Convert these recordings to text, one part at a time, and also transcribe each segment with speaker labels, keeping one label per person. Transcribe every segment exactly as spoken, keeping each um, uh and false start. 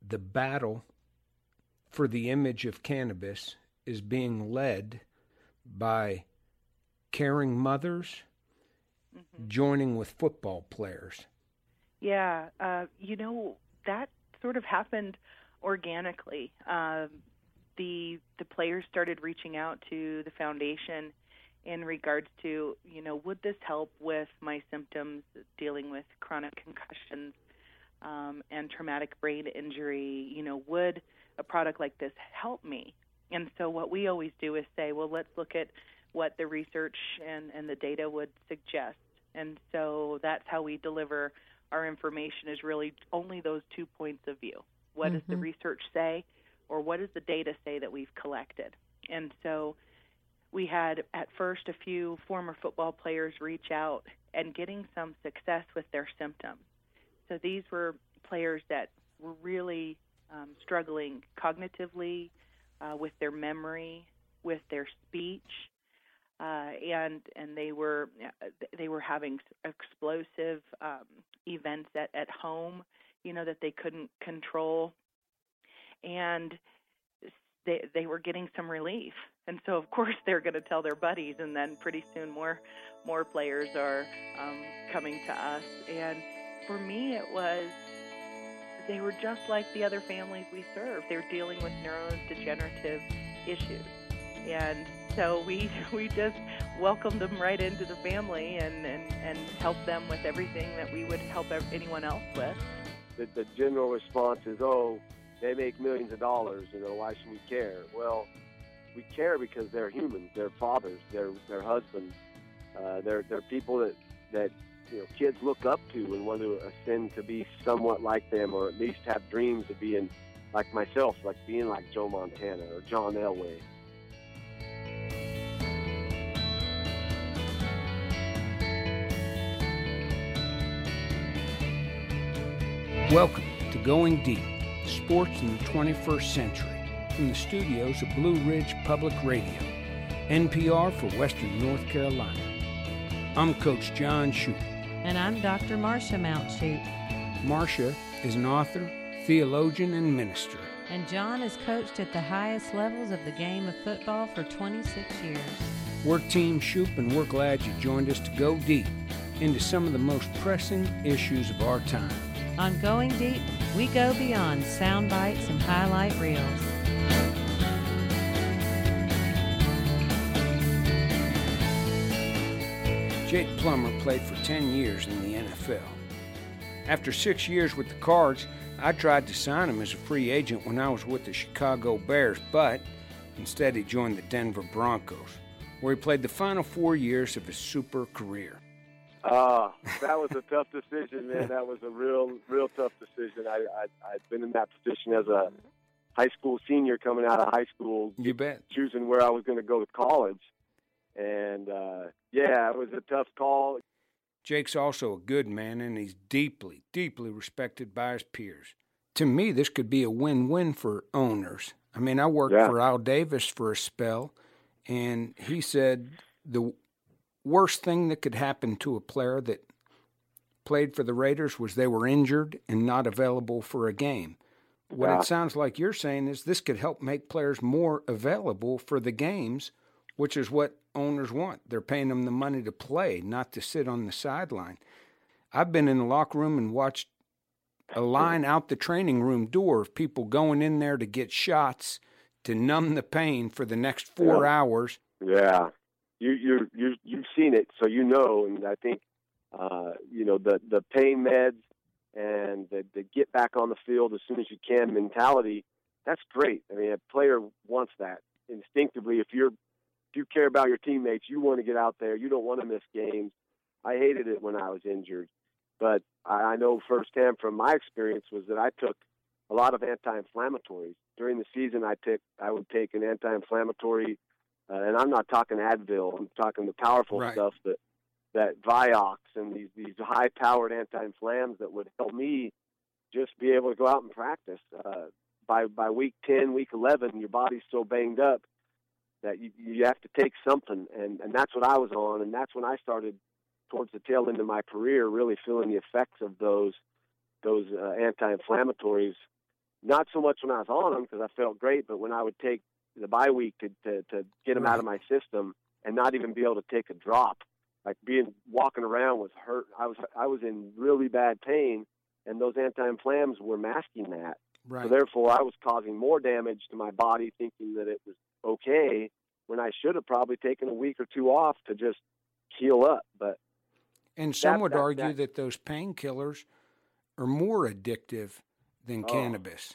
Speaker 1: the battle for the image of cannabis is being led by caring mothers mm-hmm. joining with football players.
Speaker 2: Yeah, uh, you know, that sort of happened organically. Um, the the players started reaching out to the foundation in regards to, you know, would this help with my symptoms dealing with chronic concussions um, and traumatic brain injury? You know, would a product like this help me? And so what we always do is say, well, let's look at what the research and, and the data would suggest. And so that's how we deliver our information, is really only those two points of view. What mm-hmm. does the research say, or what does the data say that we've collected? And so we had at first a few former football players reach out and getting some success with their symptoms. So these were players that were really um, struggling cognitively, uh, with their memory, with their speech, uh, and and they were they were having explosive um, events at, at home, you know, that they couldn't control, and they they were getting some relief. And so, of course, they're going to tell their buddies, and then pretty soon more more players are um, coming to us. And for me, it was, they were just like the other families we serve. They're dealing with neurodegenerative issues. And so we we just welcomed them right into the family and, and, and helped them with everything that we would help anyone else with.
Speaker 3: The, the general response is, oh, they make millions of dollars, you know, why should we care? Well, we care because they're humans, they're fathers, they're, they're husbands, uh, they're, they're people that, that you know, kids look up to and want to ascend to be somewhat like them, or at least have dreams of being like myself, like being like Joe Montana or John Elway.
Speaker 1: Welcome to Going Deep, Sports in the twenty-first Century, from the studios of Blue Ridge Public Radio, N P R for Western North Carolina. I'm Coach John Shoup.
Speaker 4: And I'm Doctor Marcia Mount Shoup.
Speaker 1: Marcia is an author, theologian, and minister.
Speaker 4: And John has coached at the highest levels of the game of football for twenty-six years.
Speaker 1: We're Team Shoup, and we're glad you joined us to go deep into some of the most pressing issues of our time.
Speaker 4: On Going Deep, we go beyond sound bites and highlight reels.
Speaker 1: Jake Plummer played for ten years in the N F L. After six years with the Cards, I tried to sign him as a free agent when I was with the Chicago Bears, but instead he joined the Denver Broncos, where he played the final four years of his super career.
Speaker 3: Uh, that was a tough decision, man. That was a real, real tough decision. I, I, I'd been in that position as a high school senior coming out of high school.
Speaker 1: You bet.
Speaker 3: Choosing where I was going to go to college. And, uh, yeah, it was a tough call.
Speaker 1: Jake's also a good man, and he's deeply, deeply respected by his peers. To me, this could be a win-win for owners. I mean, I worked yeah. for Al Davis for a spell, and he said the worst thing that could happen to a player that played for the Raiders was they were injured and not available for a game. What yeah. it sounds like you're saying is this could help make players more available for the games, which is what owners want. They're paying them the money to play, not to sit on the sideline. I've been in the locker room and watched a line out the training room door of people going in there to get shots to numb the pain for the next four
Speaker 3: yeah.
Speaker 1: hours.
Speaker 3: Yeah. You you you you've seen it, so you know. And I think uh, you know the the pain meds and the, the get back on the field as soon as you can mentality. That's great. I mean, a player wants that instinctively. If you're if you care about your teammates, you want to get out there. You don't want to miss games. I hated it when I was injured, but I, I know firsthand from my experience was that I took a lot of anti-inflammatories during the season. I took I would take an anti-inflammatory. Uh, and I'm not talking Advil. I'm talking the powerful
Speaker 1: right.
Speaker 3: stuff that that Vioxx and these these high-powered anti-inflams that would help me just be able to go out and practice. Uh, by by week ten, week eleven, your body's so banged up that you you have to take something, and and that's what I was on, and that's when I started towards the tail end of my career, really feeling the effects of those those uh, anti-inflammatories not so much when I was on them because I felt great, but when I would take the bye week to, to, to get them right. out of my system and not even be able to take a drop, like being walking around was hurt. I was I was in really bad pain, and those anti-inflams were masking that.
Speaker 1: Right.
Speaker 3: So therefore, I was causing more damage to my body, thinking that it was okay, when I should have probably taken a week or two off to just heal up. But
Speaker 1: and some
Speaker 3: that,
Speaker 1: would
Speaker 3: that,
Speaker 1: argue
Speaker 3: that,
Speaker 1: that those painkillers are more addictive than
Speaker 3: oh,
Speaker 1: cannabis.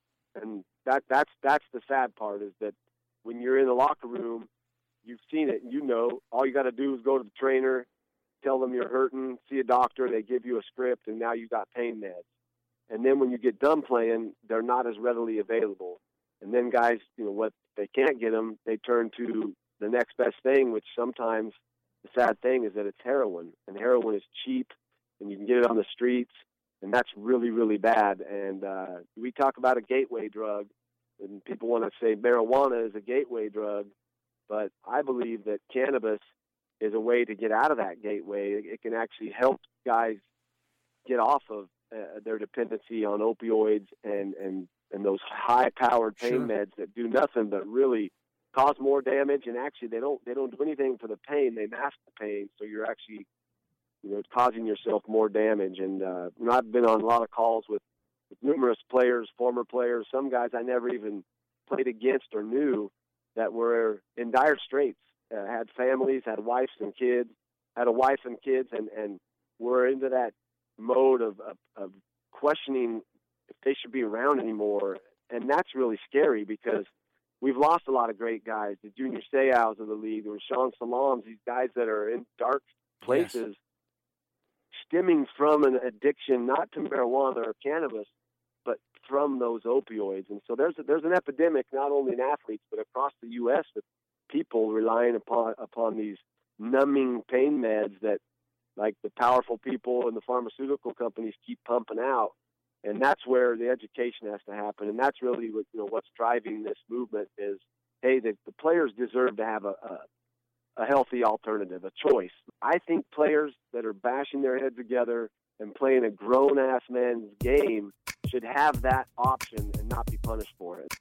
Speaker 3: And that that's that's the sad part, is that when you're in the locker room, you've seen it, and you know, all you got to do is go to the trainer, tell them you're hurting, see a doctor, they give you a script, and now you got pain meds. And then when you get done playing, they're not as readily available. And then guys, you know, what they can't get them, they turn to the next best thing, which sometimes the sad thing is that it's heroin. And heroin is cheap, and you can get it on the streets, and that's really, really bad. And uh, we talk about a gateway drug, and people want to say marijuana is a gateway drug, but I believe that cannabis is a way to get out of that gateway. It can actually help guys get off of uh, their dependency on opioids and, and, and those high-powered pain
Speaker 1: Sure.
Speaker 3: meds that do nothing but really cause more damage. And actually, they don't they don't do anything for the pain; they mask the pain. So you're actually, you know, causing yourself more damage. And uh, you know, I've been on a lot of calls with, with numerous players, former players, some guys I never even played against or knew, that were in dire straits, uh, had families, had wives and kids, had a wife and kids, and, and were into that mode of, of, of questioning if they should be around anymore. And that's really scary, because we've lost a lot of great guys, the Junior Seaus of the league, or Sean Salams, these guys that are in dark places, yes. stemming from an addiction, not to marijuana or cannabis, but from those opioids. And so there's a, there's an epidemic, not only in athletes, but across the U S, with people relying upon upon these numbing pain meds that, like, the powerful people and the pharmaceutical companies keep pumping out. And that's where the education has to happen. And that's really what, you know, what's driving this movement is, hey, the, the players deserve to have a, a a healthy alternative, a choice. I think players that are bashing their head together and playing a grown-ass man's game should have that option and not be punished for it.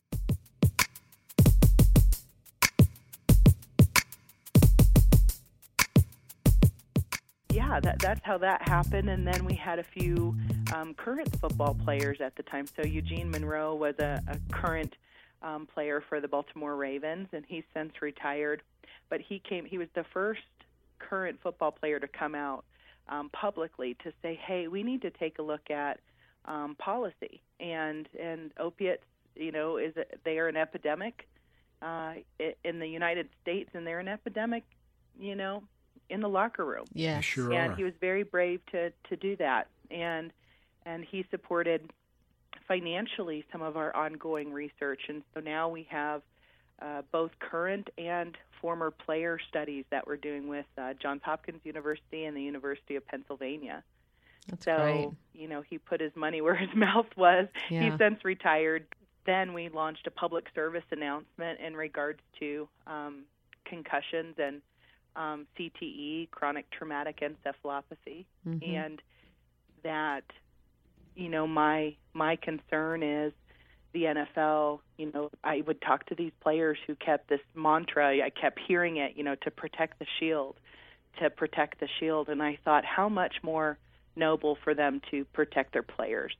Speaker 2: Yeah, that, that's how that happened. And then we had a few um, current football players at the time. So Eugene Monroe was a, a current um, player for the Baltimore Ravens, and he's since retired. But he came. He was the first current football player to come out um, publicly to say, "Hey, we need to take a look at um, policy and and opiates. You know, is it, they are an epidemic uh, in the United States, and they're an epidemic. You know, in the locker room.
Speaker 4: Yeah,
Speaker 1: sure.
Speaker 2: And
Speaker 1: are.
Speaker 2: he was very brave to to do that, and and he supported financially some of our ongoing research, and so now we have uh, both current and former player studies that we're doing with uh, Johns Hopkins University and the University of Pennsylvania.
Speaker 4: That's
Speaker 2: so,
Speaker 4: great.
Speaker 2: you know, he put his money where his mouth was.
Speaker 4: Yeah.
Speaker 2: He's since retired. Then we launched a public service announcement in regards to um, concussions and um, C T E, chronic traumatic encephalopathy,
Speaker 4: Mm-hmm.
Speaker 2: and that, you know, my my concern is the N F L, you know, I would talk to these players who kept this mantra, I kept hearing it, you know, to protect the shield, to protect the shield, and I thought how much more noble for them to protect their players.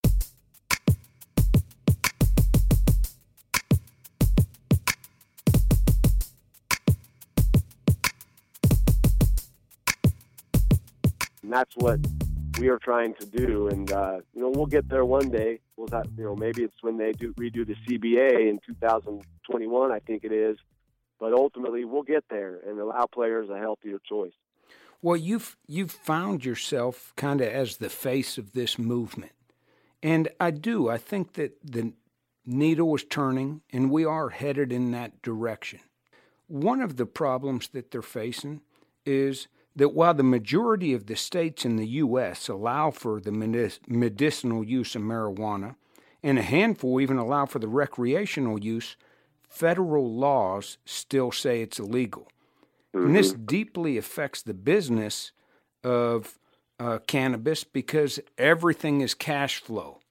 Speaker 3: And that's what we are trying to do. And, uh, you know, we'll get there one day. We'll have, you know, maybe it's when they do redo the C B A in two thousand twenty-one, I think it is. But ultimately, we'll get there and allow players a healthier choice.
Speaker 1: Well, you've, you've found yourself kind of as the face of this movement. And I do. I think that the needle is turning, and we are headed in that direction. One of the problems that they're facing is that while the majority of the states in the U S allow for the medic- medicinal use of marijuana, and a handful even allow for the recreational use, federal laws still say it's illegal. Mm-hmm. And this deeply affects the business of uh, cannabis because everything is cash flow.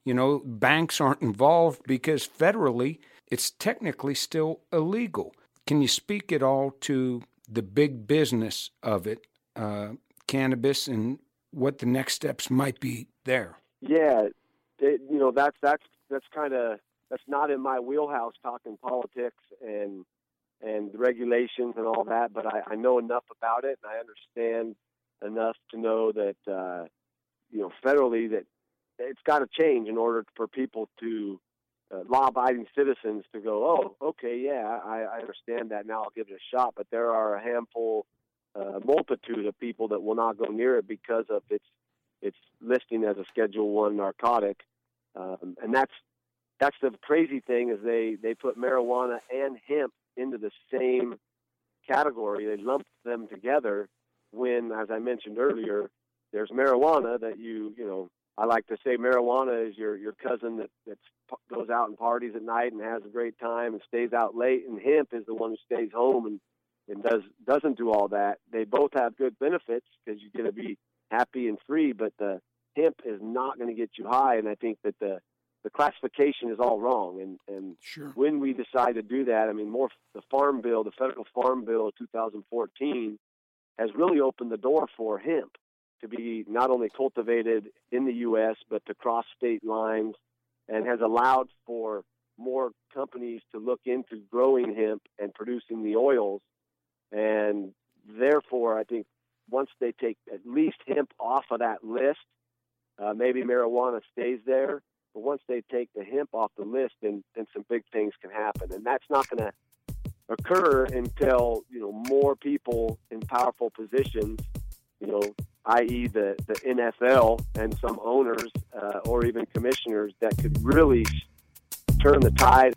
Speaker 1: You know, banks aren't involved because federally it's technically still illegal. Can you speak at all to the big business of it, uh, cannabis, and what the next steps might be there?
Speaker 3: Yeah, it, you know, that's that's that's kind of that's not in my wheelhouse, talking politics and and regulations and all that. But I, I know enough about it, and I understand enough to know that uh, you know, federally, that it's got to change in order for people to uh, law-abiding citizens to go, oh, okay, yeah, I, I understand that. Now I'll give it a shot. But there are a handful, uh, multitude of people that will not go near it because of its its listing as a Schedule One narcotic, um, and that's that's the crazy thing is they they put marijuana and hemp into the same category. They lump them together when, as I mentioned earlier, there's marijuana that you you know. I like to say marijuana is your, your cousin that that's, goes out and parties at night and has a great time and stays out late, and hemp is the one who stays home and, and does, doesn't do all that. They both have good benefits because you're going to be happy and free, but the hemp is not going to get you high, and I think that the, the classification is all wrong. And, and
Speaker 1: sure.
Speaker 3: when we decide to do that, I mean, more the Farm Bill, the Federal Farm Bill of two thousand fourteen has really opened the door for hemp to be not only cultivated in the U S, but to cross state lines, and has allowed for more companies to look into growing hemp and producing the oils. And therefore, I think once they take at least hemp off of that list, uh, maybe marijuana stays there, but once they take the hemp off the list, then, then some big things can happen. And that's not going to occur until, you know, more people in powerful positions, you know, that is the, the N F L and some owners uh, or even commissioners that could really turn the tide.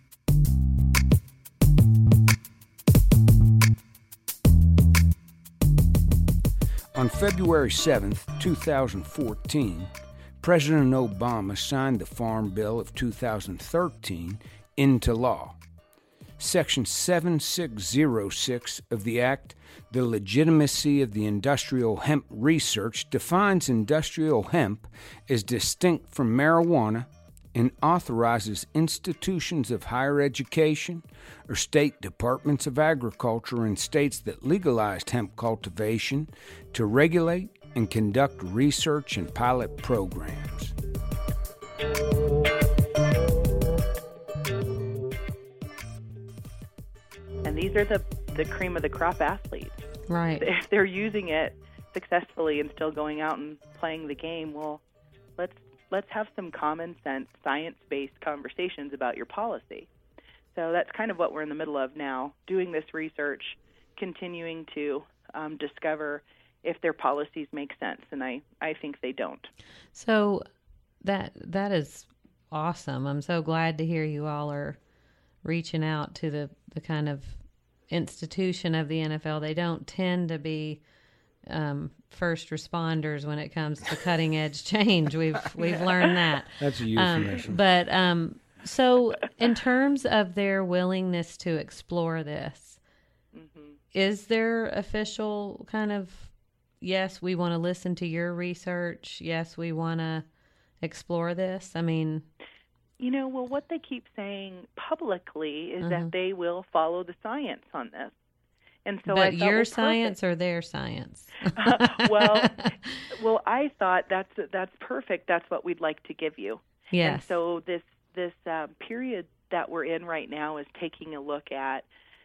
Speaker 1: On February seventh, two thousand fourteen, President Obama signed the Farm Bill of two thousand thirteen into law. Section seven six oh six of the Act, the legitimacy of the industrial hemp research, defines industrial hemp as distinct from marijuana and authorizes institutions of higher education or state departments of agriculture in states that legalized hemp cultivation to regulate and conduct research and pilot programs.
Speaker 2: And these are the, the cream of the crop athletes.
Speaker 4: Right.
Speaker 2: If they're using it successfully and still going out and playing the game, well, let's let's have some common sense, science-based conversations about your policy. So that's kind of what we're in the middle of now, doing this research, continuing to um, discover if their policies make sense, and I, I think they don't.
Speaker 4: So that that is awesome. I'm so glad to hear you all are reaching out to the, the kind of institution of the N F L. They don't tend to be um, first responders when it comes to cutting edge change. We've we've learned that.
Speaker 1: That's a euphemism.
Speaker 4: Um, but um, so in terms of their willingness to explore this, mm-hmm. is there official kind of, yes, we want to listen to your research, yes, we want to explore this? I mean...
Speaker 2: You know, well, what they keep saying publicly is mm-hmm. that they will follow the science on this. And so
Speaker 4: but
Speaker 2: I thought,
Speaker 4: your
Speaker 2: well,
Speaker 4: science or their science?
Speaker 2: uh, well, well, I thought that's that's perfect. That's what we'd like to give you.
Speaker 4: Yes.
Speaker 2: And so this this uh, period that we're in right now is taking a look at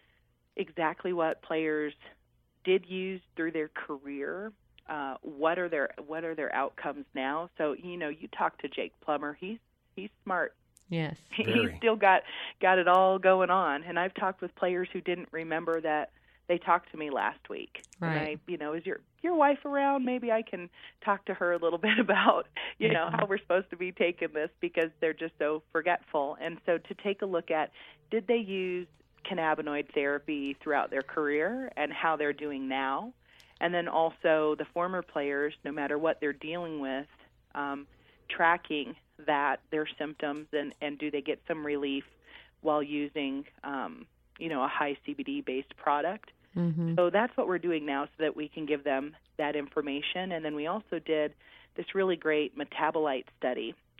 Speaker 2: exactly what players did use through their career. Uh, what are their what are their outcomes now? So you know, you talk to Jake Plummer. He's he's smart.
Speaker 4: Yes.
Speaker 2: He's still got got it all going on. And I've talked with players who didn't remember that they talked to me last week.
Speaker 4: Right.
Speaker 2: And I, you know, is your your wife around? Maybe I can talk to her a little bit about, you know, how we're supposed to be taking this, because they're just so forgetful. And so to take a look at, did they use cannabinoid therapy throughout their career and how they're doing now? And then also the former players, no matter what they're dealing with, um, tracking that, their symptoms, and, and do they get some relief while using, um, you know, a high C B D-based product.
Speaker 4: Mm-hmm.
Speaker 2: So that's what we're doing now so that we can give them that information. And then we also did this really great metabolite study.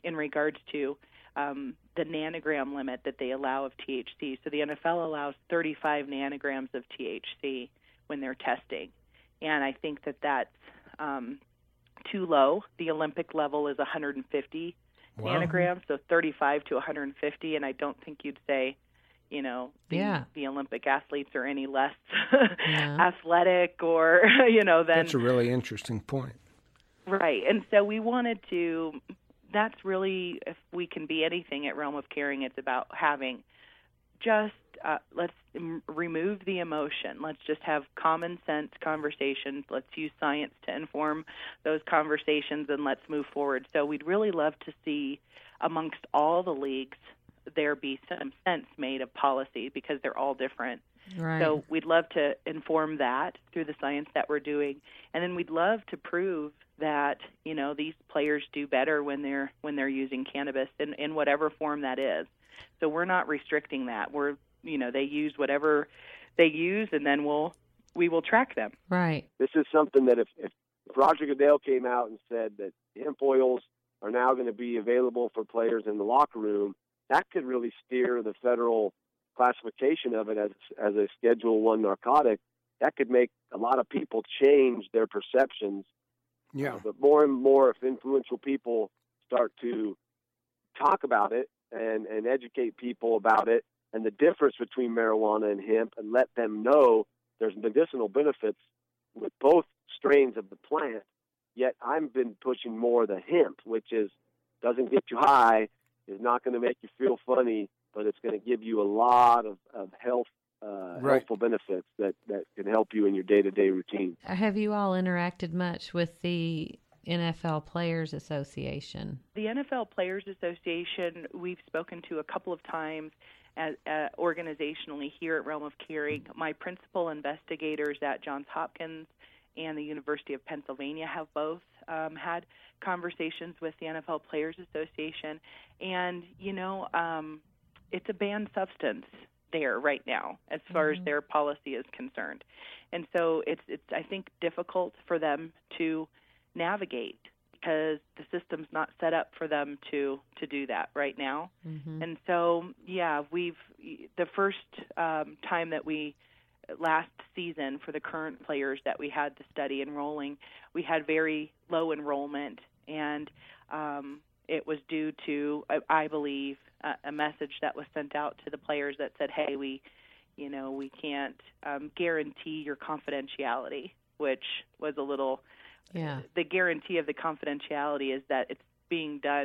Speaker 2: in regards to um, the nanogram limit that they allow of T H C. So the N F L allows thirty-five nanograms of T H C when they're testing, and I think that that's um, too low. The Olympic level is one hundred fifty wow. nanograms, so thirty-five to one hundred fifty, and I don't think you'd say, you know, the,
Speaker 4: yeah.
Speaker 2: the Olympic athletes are any less
Speaker 4: yeah.
Speaker 2: athletic or, you know, than...
Speaker 1: That's a really interesting point.
Speaker 2: Right, and so we wanted to, that's really, if we can be anything at Realm of Caring, it's about having just, uh, let's m- remove the emotion. Let's just have common sense conversations. Let's use science to inform those conversations, and let's move forward. So we'd really love to see amongst all the leagues there be some sense made of policy, because they're all different.
Speaker 4: Right.
Speaker 2: So we'd love to inform that through the science that we're doing, and then we'd love to prove that, you know, these players do better when they're when they're using cannabis in, in whatever form that is. So we're not restricting that. We're, you know, they use whatever they use, and then we'll we will track them.
Speaker 4: Right.
Speaker 3: This is something that if, if Roger Goodell came out and said that hemp oils are now going to be available for players in the locker room, that could really steer the federal classification of it as as a Schedule One narcotic. That could make a lot of people change their perceptions.
Speaker 1: Yeah.
Speaker 3: Uh, but more and more, if influential people start to talk about it and, and educate people about it and the difference between marijuana and hemp, and let them know there's medicinal benefits with both strains of the plant, yet I've been pushing more the hemp, which is doesn't get you high, is not going to make you feel funny, but it's going to give you a lot of, of health uh,
Speaker 1: right.
Speaker 3: helpful benefits that, that can help you in your day-to-day routine.
Speaker 4: Have you all interacted much with the N F L Players Association?
Speaker 2: The N F L Players Association, we've spoken to a couple of times as, uh, organizationally here at Realm of Caring. My principal investigators at Johns Hopkins and the University of Pennsylvania have both um, had conversations with the N F L Players Association. And, you know, um, it's a banned substance there right now as far mm-hmm. as their policy is concerned. And so it's, it's, I think, difficult for them to navigate because the system's not set up for them to, to do that right now. Mm-hmm. And so, yeah, we've the first um, time that we last season for the current players that we had to study enrolling, we had very low enrollment, and um, it was due to, I believe, a, a message that was sent out to the players that said, hey, we, you know, we can't um, guarantee your confidentiality, which was a little,
Speaker 4: yeah.
Speaker 2: The guarantee of the confidentiality is that it's being done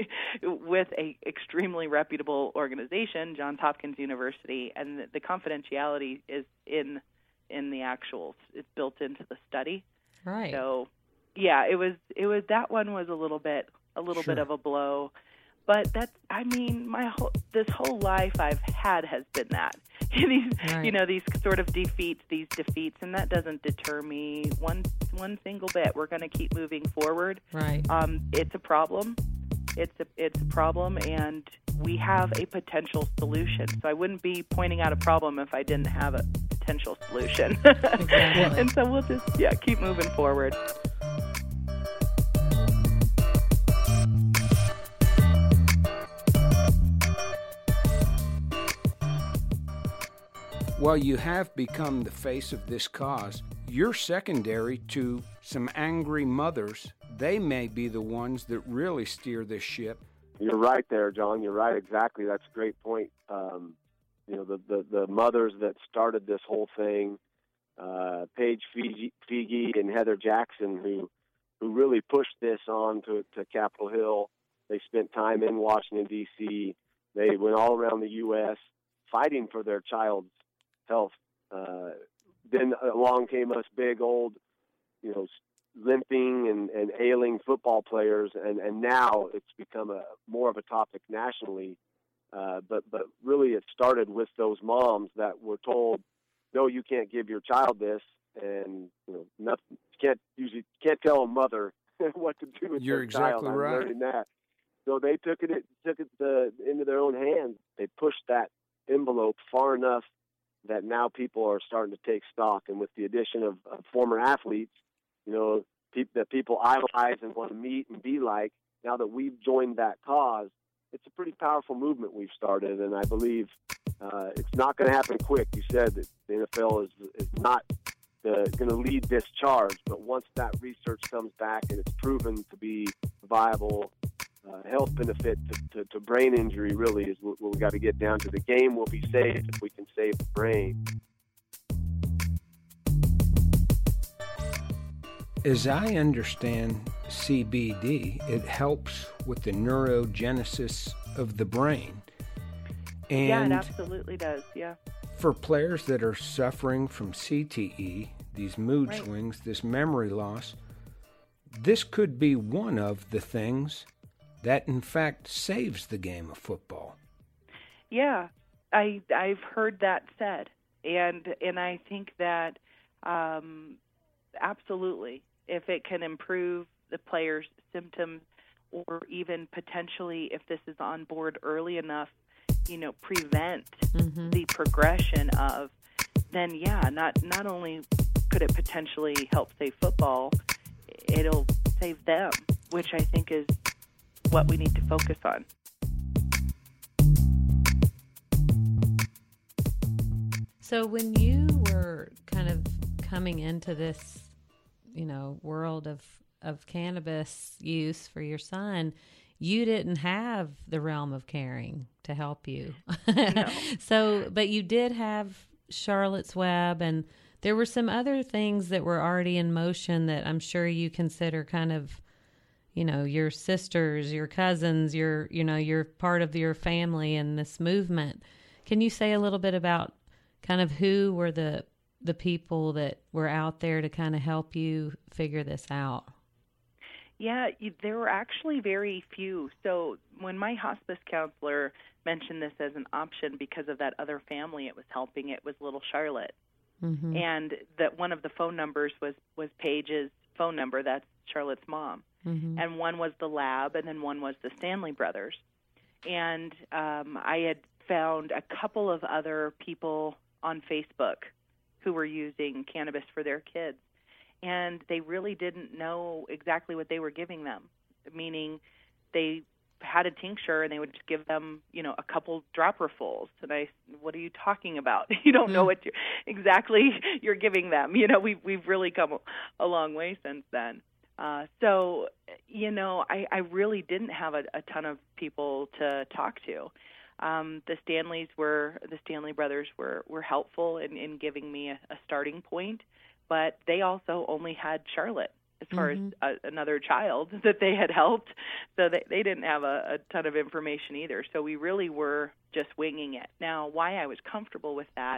Speaker 2: with a extremely reputable organization, Johns Hopkins University, and the, the confidentiality is in in the actuals. It's built into the study.
Speaker 4: Right.
Speaker 2: So, yeah, it was it was that one was a little bit a little
Speaker 1: sure.
Speaker 2: bit of a blow, but that's I mean my whole this whole life I've had has been that these
Speaker 4: right.
Speaker 2: you know these sort of defeats these defeats, and that doesn't deter me one one single bit. We're going to keep moving forward.
Speaker 4: Right.
Speaker 2: Um, it's a problem. It's a it's a problem, and we have a potential solution. So I wouldn't be pointing out a problem if I didn't have a potential solution.
Speaker 4: Exactly.
Speaker 2: And so we'll just yeah keep moving forward.
Speaker 1: While you have become the face of this cause, you're secondary to some angry mothers. They may be the ones that really steer this ship.
Speaker 3: You're right there, John. You're right. Exactly. That's a great point. Um, you know, the, the, the mothers that started this whole thing, uh, Paige Fege and Heather Jackson, who who really pushed this on to, to Capitol Hill. They spent time in Washington, D C They went all around the U S fighting for their child's health. Uh, then along came us big old, you know, limping and, and ailing football players, and, and now it's become a more of a topic nationally. Uh, but but really, it started with those moms that were told, "No, you can't give your child this," and you know, nothing. You can't usually can't tell a mother what to do with
Speaker 1: You're
Speaker 3: their
Speaker 1: exactly
Speaker 3: child. I'm
Speaker 1: right.
Speaker 3: learning that. So they took it took it uh, into their own hands. They pushed that envelope far enough that now people are starting to take stock. And with the addition of, of former athletes, you know, pe- that people idolize and want to meet and be like, now that we've joined that cause, it's a pretty powerful movement we've started, and I believe uh, it's not going to happen quick. You said that the N F L is, is not going to lead this charge, but once that research comes back and it's proven to be viable, uh, health benefit to, to, to brain injury really is what, what we got to get down to. The game will be saved if we can save the brain.
Speaker 1: As I understand C B D, it helps with the neurogenesis of the brain. And
Speaker 2: yeah, it absolutely does, yeah.
Speaker 1: For players that are suffering from C T E, these mood
Speaker 2: right.
Speaker 1: swings, this memory loss, this could be one of the things that, in fact, saves the game of football.
Speaker 2: Yeah, I, I've heard that said, and and I think that um, absolutely, if it can improve the player's symptoms, or even potentially, if this is on board early enough, you know, prevent mm-hmm. the progression of, then yeah, not not only could it potentially help save football, it'll save them, which I think is what we need to focus on.
Speaker 4: So when you were kind of coming into this, you know, world of, of cannabis use for your son, you didn't have the realm of caring to help you.
Speaker 2: No.
Speaker 4: So, but you did have Charlotte's Web, and there were some other things that were already in motion that I'm sure you consider kind of, you know, your sisters, your cousins, your, you know, you're part of your family in this movement. Can you say a little bit about kind of who were the the people that were out there to kind of help you figure this out?
Speaker 2: Yeah, there were actually very few. So when my hospice counselor mentioned this as an option because of that other family it was helping, it was little Charlotte. Mm-hmm. And that one of the phone numbers was, was Paige's phone number. That's Charlotte's mom. Mm-hmm. And one was the lab, and then one was the Stanley brothers. And um, I had found a couple of other people on Facebook who were using cannabis for their kids. And they really didn't know exactly what they were giving them, meaning they had a tincture and they would just give them, you know, a couple dropperfuls. And I, what are you talking about? You don't know what you're, exactly you're giving them. You know, we've, we've really come a long way since then. Uh, so, you know, I, I really didn't have a, a ton of people to talk to. Um, the Stanleys were, the Stanley brothers were, were helpful in, in giving me a, a starting point, but they also only had Charlotte as far mm-hmm. as a, another child that they had helped. So they, they didn't have a, a ton of information either. So we really were just winging it. Now, why I was comfortable with that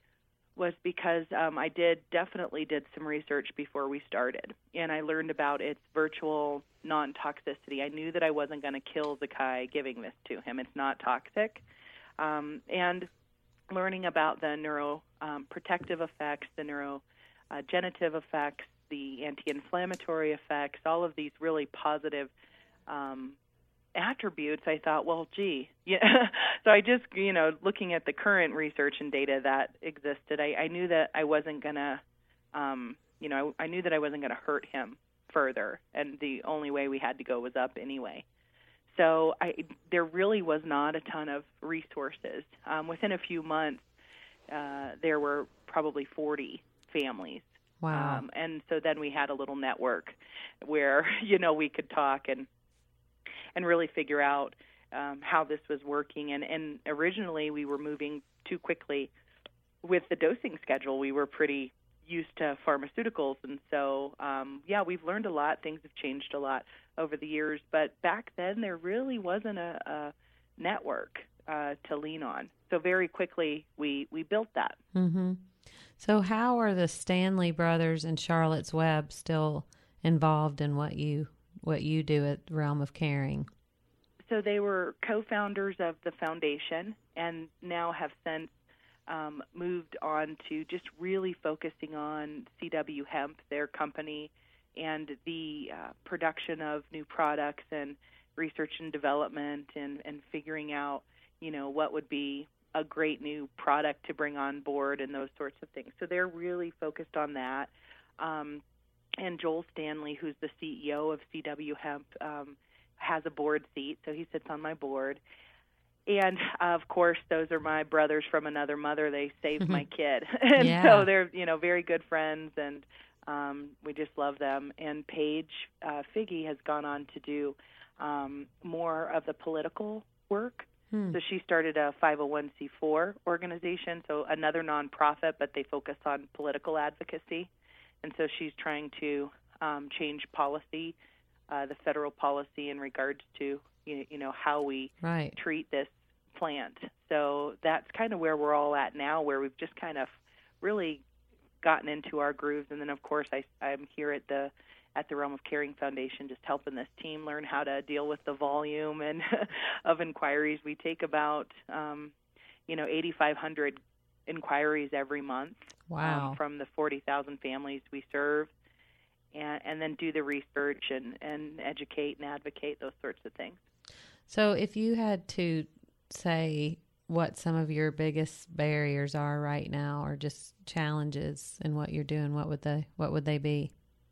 Speaker 2: was because um, I did definitely did some research before we started, and I learned about its virtual non-toxicity. I knew that I wasn't going to kill Zakai giving this to him. It's not toxic. Um, and learning about the neuroprotective um, effects, the neurogenitive effects, the anti-inflammatory effects, all of these really positive um, attributes, I thought, well, gee. Yeah. So I just, you know, looking at the current research and data that existed, I, I knew that I wasn't going to, um, you know, I, I knew that I wasn't going to hurt him further, and the only way we had to go was up anyway. So I, there really was not a ton of resources. Um, within a few months, uh, there were probably forty families.
Speaker 4: Wow.
Speaker 2: Um, and so then we had a little network where, you know, we could talk and and really figure out um, how this was working. And, and originally we were moving too quickly with the dosing schedule. We were pretty used to pharmaceuticals. And so, um, yeah, we've learned a lot. Things have changed a lot over the years. But back then there really wasn't a, a network uh, to lean on. So very quickly we, we built that.
Speaker 4: Mm-hmm. So how are the Stanley brothers and Charlotte's Web still involved in what you what you do at Realm of Caring?
Speaker 2: So they were co-founders of the foundation and now have since um, moved on to just really focusing on C W Hemp, their company, and the uh, production of new products and research and development and, and figuring out, you know, what would be a great new product to bring on board and those sorts of things. So they're really focused on that. Um, and Joel Stanley, who's the C E O of C W Hemp, um, has a board seat, so he sits on my board. And, uh, of course, those are my brothers from another mother. They saved my kid. And
Speaker 4: yeah.
Speaker 2: so they're, you know, very good friends, and um, we just love them. And Paige uh, Figge has gone on to do um, more of the political work. Hmm. So she started a five oh one c four organization, so another nonprofit, but they focus on political advocacy. And so she's trying to um, change policy, uh, the federal policy in regards to, you, you know, how we
Speaker 4: right.
Speaker 2: treat this plant. So that's kind of where we're all at now, where we've just kind of really gotten into our grooves. And then, of course, I, I'm here at the at the Realm of Caring Foundation, just helping this team learn how to deal with the volume and of inquiries. We take about, um, you know, eighty-five hundred inquiries every month.
Speaker 4: Wow.
Speaker 2: Um, from the forty thousand families we serve, and, and then do the research and, and educate and advocate, those sorts of things.
Speaker 4: So if you had to say what some of your biggest barriers are right now, or just challenges in what you're doing, what would they what would they be?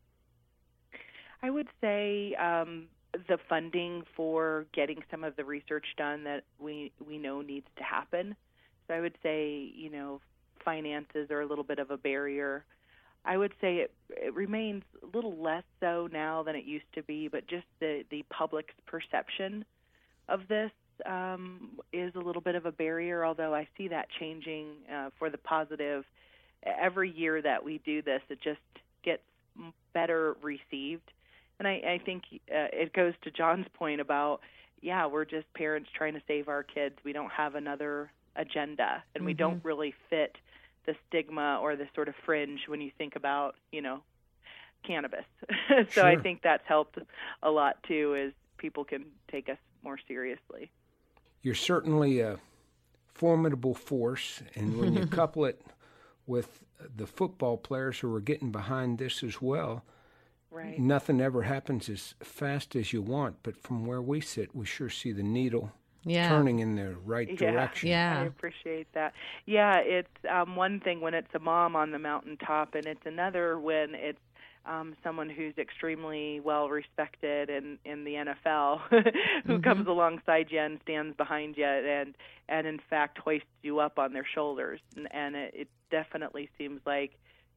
Speaker 2: I would say um, the funding for getting some of the research done that we we know needs to happen. So I would say, you know, finances are a little bit of a barrier. I would say it, it remains a little less so now than it used to be, but just the, the public's perception of this um, is a little bit of a barrier, although I see that changing uh, for the positive. Every year that we do this, it just gets better received. And I, I think uh, it goes to John's point about, yeah, we're just parents trying to save our kids. We don't have another agenda, and mm-hmm. we don't really fit the stigma or the sort of fringe when you think about, you know, cannabis. so
Speaker 1: sure.
Speaker 2: I think that's helped a lot too, is people can take us more seriously.
Speaker 1: You're certainly a formidable force, and when you couple it with the football players who are getting behind this as well,
Speaker 2: right.
Speaker 1: nothing ever happens as fast as you want, but from where we sit, we sure see the needle yeah. turning in the right
Speaker 2: yeah.
Speaker 1: direction.
Speaker 4: Yeah,
Speaker 2: I appreciate that. Yeah, it's um, one thing when it's a mom on the mountaintop, and it's another when it's um, someone who's extremely well respected in, in the N F L, who mm-hmm. comes alongside you and stands behind you, and and in fact hoists you up on their shoulders. And, and it, it definitely seems like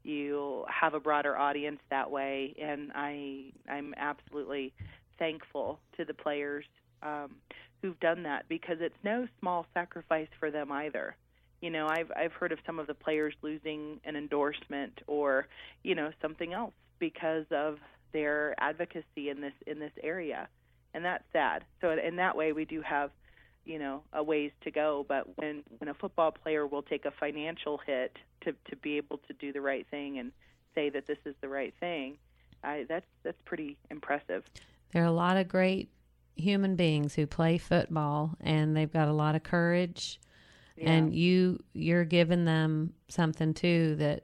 Speaker 2: you have a broader audience that way, and I I'm absolutely thankful to the players um, who've done that, because it's no small sacrifice for them either. You know, I've I've heard of some of the players losing an endorsement or, you know, something else because of their advocacy in this in this area, and that's sad. So in that way, we do have, you know, a ways to go. But when, when a football player will take a financial hit to, to be able to do the right thing and say that this is the right thing, I, that's that's pretty impressive.
Speaker 4: There are a lot of great human beings who play football, and they've got a lot of courage. Yeah. And you you're giving them something too that,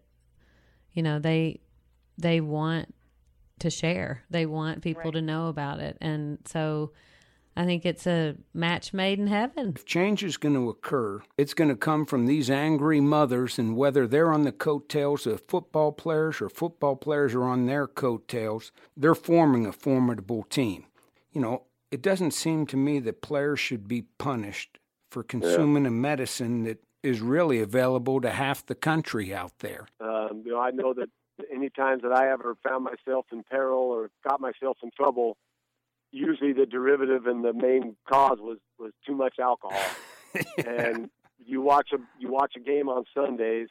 Speaker 4: you know, they they want to share. They want people right. to know about it, and so I think it's a match made in heaven.
Speaker 1: If change is going to occur, it's going to come from these angry mothers, and whether they're on the coattails of football players or football players are on their coattails, they're forming a formidable team. You know, it doesn't seem to me that players should be punished for consuming yeah. a medicine that is really available to half the country out there.
Speaker 3: Um, you know, I know that any times that I ever found myself in peril or got myself in trouble, usually the derivative and the main cause was, was too much alcohol. yeah. And you watch a you watch a game on Sundays,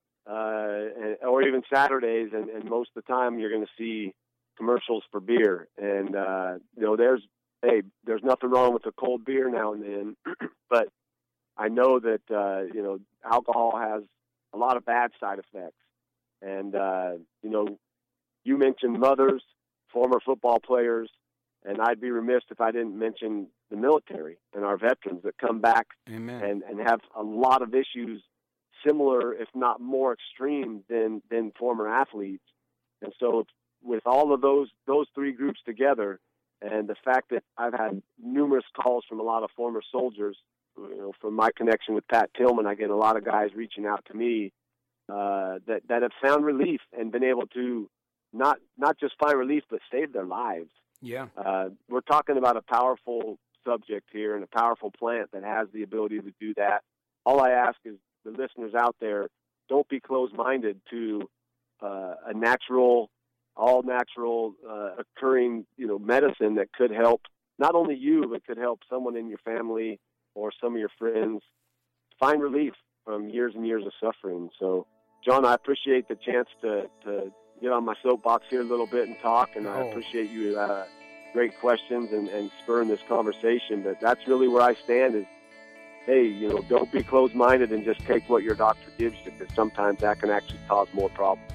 Speaker 3: uh, and, or even Saturdays, and, and most of the time you're going to see commercials for beer. And uh, you know, there's hey, there's nothing wrong with a cold beer now and then, but I know that uh, you know, alcohol has a lot of bad side effects. And uh, you know, you mentioned mothers, former football players. And I'd be remiss if I didn't mention the military and our veterans that come back
Speaker 1: Amen.
Speaker 3: and, and have a lot of issues similar, if not more extreme than, than former athletes. And so with all of those those three groups together, and the fact that I've had numerous calls from a lot of former soldiers, you know, from my connection with Pat Tillman, I get a lot of guys reaching out to me uh, that, that have found relief and been able to not not just find relief, but save their lives.
Speaker 1: Yeah.
Speaker 3: Uh, we're talking about a powerful subject here and a powerful plant that has the ability to do that. All I ask is the listeners out there, don't be closed-minded to uh, a natural, all-natural uh, occurring, you know, medicine that could help not only you, but could help someone in your family or some of your friends find relief from years and years of suffering. So, John, I appreciate the chance to, to get on my soapbox here a little bit and talk, and oh. I appreciate you uh, great questions and, and spurring this conversation. But that's really where I stand is, hey, you know, don't be closed-minded and just take what your doctor gives you, because sometimes that can actually cause more problems.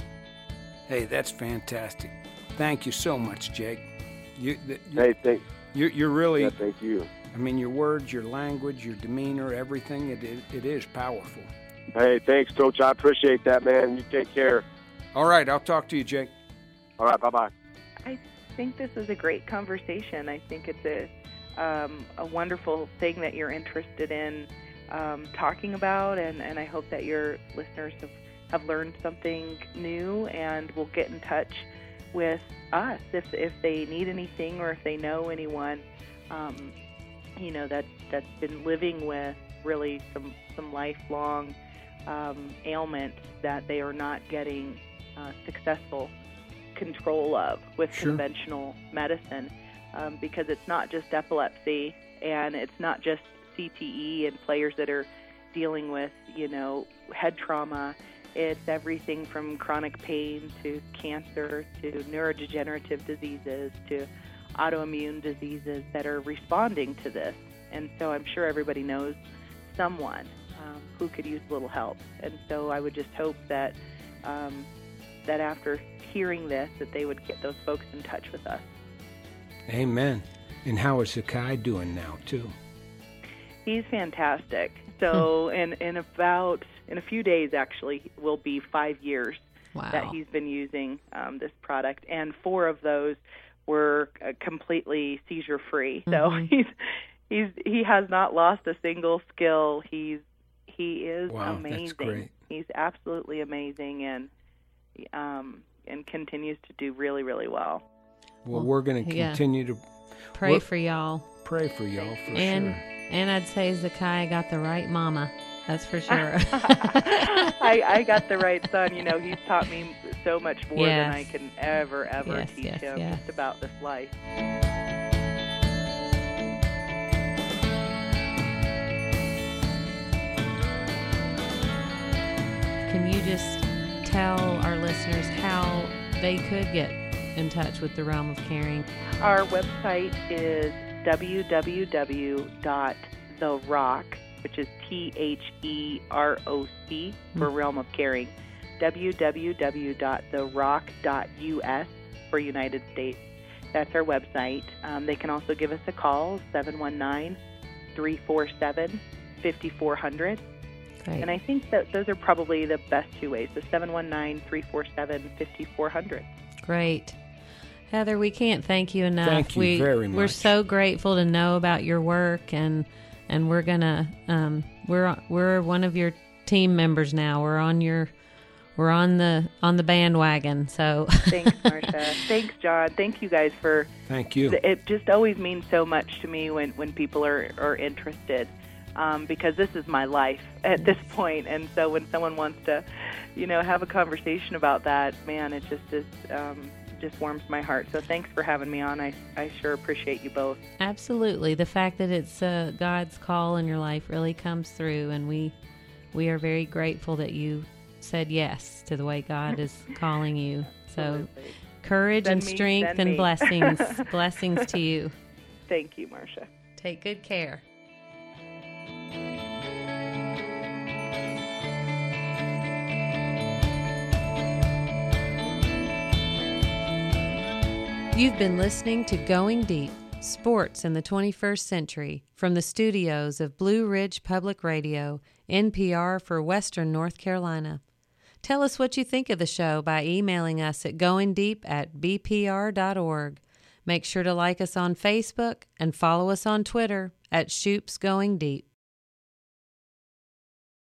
Speaker 1: Hey, that's fantastic. Thank you so much, Jake. You, the, you,
Speaker 3: hey, thank
Speaker 1: you're, you're really...
Speaker 3: Yeah, thank you.
Speaker 1: I mean, your words, your language, your demeanor, everything, it, it, it is powerful.
Speaker 3: Hey, thanks, Coach. I appreciate that, man. You take care.
Speaker 1: All right, I'll talk to you, Jake.
Speaker 3: All right, bye-bye.
Speaker 2: I think this is a great conversation. I think it's a um, a wonderful thing that you're interested in um, talking about, and, and I hope that your listeners have, have learned something new and will get in touch with us if if they need anything or if they know anyone, um, you know, that, that's been living with really some, some lifelong um, ailments that they are not getting uh, successful control of with
Speaker 1: Sure.
Speaker 2: conventional medicine, um, because it's not just epilepsy and it's not just C T E and players that are dealing with, you know, head trauma. It's everything from chronic pain to cancer to neurodegenerative diseases to autoimmune diseases that are responding to this. And so I'm sure everybody knows someone um, who could use a little help. And so I would just hope that um, that after hearing this, that they would get those folks in touch with us.
Speaker 1: Amen. And how is Zakai doing now, too?
Speaker 2: He's fantastic. So in, in about, in a few days, actually, will be five years
Speaker 4: wow.
Speaker 2: that he's been using um, this product. And four of those were uh, completely seizure-free.
Speaker 4: Mm-hmm.
Speaker 2: So he's, he's, he has not lost a single skill. He's, he is
Speaker 1: wow,
Speaker 2: amazing.
Speaker 1: That's great.
Speaker 2: He's absolutely amazing and, um, and continues to do really, really well.
Speaker 1: Well, we're going to
Speaker 4: yeah.
Speaker 1: continue to
Speaker 4: pray for y'all.
Speaker 1: Pray for y'all for
Speaker 4: and,
Speaker 1: sure.
Speaker 4: And I'd say Zakai got the right mama. That's for sure.
Speaker 2: I, I got the right son. You know, he's taught me so much more
Speaker 4: yes.
Speaker 2: than I can ever, ever
Speaker 4: yes,
Speaker 2: teach
Speaker 4: yes,
Speaker 2: him
Speaker 4: yes.
Speaker 2: just about this life.
Speaker 4: Can you just tell our listeners how they could get in touch with the Realm of Caring?
Speaker 2: Our website is w w w dot the rock, which is T H E R O C for mm-hmm. Realm of Caring, w w w dot the rock dot u s for United States. That's our website. Um, they can also give us a call, seven one nine, three four seven, five four zero zero.
Speaker 4: Great.
Speaker 2: And I think that those are probably the best two ways, the seven one nine, three four seven, five four zero zero.
Speaker 4: Great. Heather, we can't thank you enough.
Speaker 1: Thank you
Speaker 4: we,
Speaker 1: very much.
Speaker 4: We're so grateful to know about your work, and and we're gonna um, we're we're one of your team members now. We're on your we're on the on the bandwagon. So
Speaker 2: thanks, Marcia. Thanks, John. Thank you guys for.
Speaker 1: Thank you.
Speaker 2: It just always means so much to me when when people are are interested, um, because this is my life at this point, and so when someone wants to, you know, have a conversation about that, man, it just is. Um, just warms my heart. So thanks for having me on. I, I sure appreciate you both.
Speaker 4: Absolutely. The fact that it's uh, God's call in your life really comes through, and we we are very grateful that you said yes to the way God is calling you. So
Speaker 2: Absolutely.
Speaker 4: Courage
Speaker 2: send
Speaker 4: and
Speaker 2: me,
Speaker 4: strength and
Speaker 2: me.
Speaker 4: blessings. Blessings to you.
Speaker 2: Thank you, Marcia.
Speaker 4: Take good care. You've been listening to Going Deep, Sports in the twenty-first Century, from the studios of Blue Ridge Public Radio, N P R for Western North Carolina. Tell us what you think of the show by emailing us at goingdeep at b p r dot org. Make sure to like us on Facebook and follow us on Twitter at Shoops Going Deep.